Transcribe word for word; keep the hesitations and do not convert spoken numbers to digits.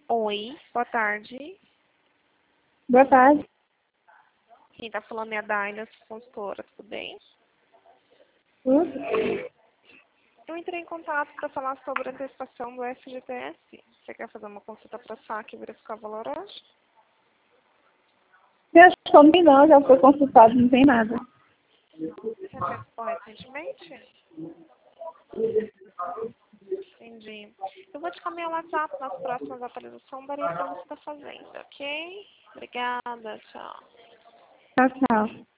Oi, boa tarde. Boa tarde. Quem tá falando é a Daila, consultora, tudo bem? Hum? Eu entrei em contato para falar sobre a antecipação do F G T S. Você quer fazer uma consulta para saque e verificar o valor hoje? Eu acho que não, não, já foi consultado, não tem nada. Você antecipou recentemente? Entendi. Eu vou te caminhar o WhatsApp nas próximas atualizações, daria para você estar fazendo, ok? Obrigada, tchau. Tchau, tchau.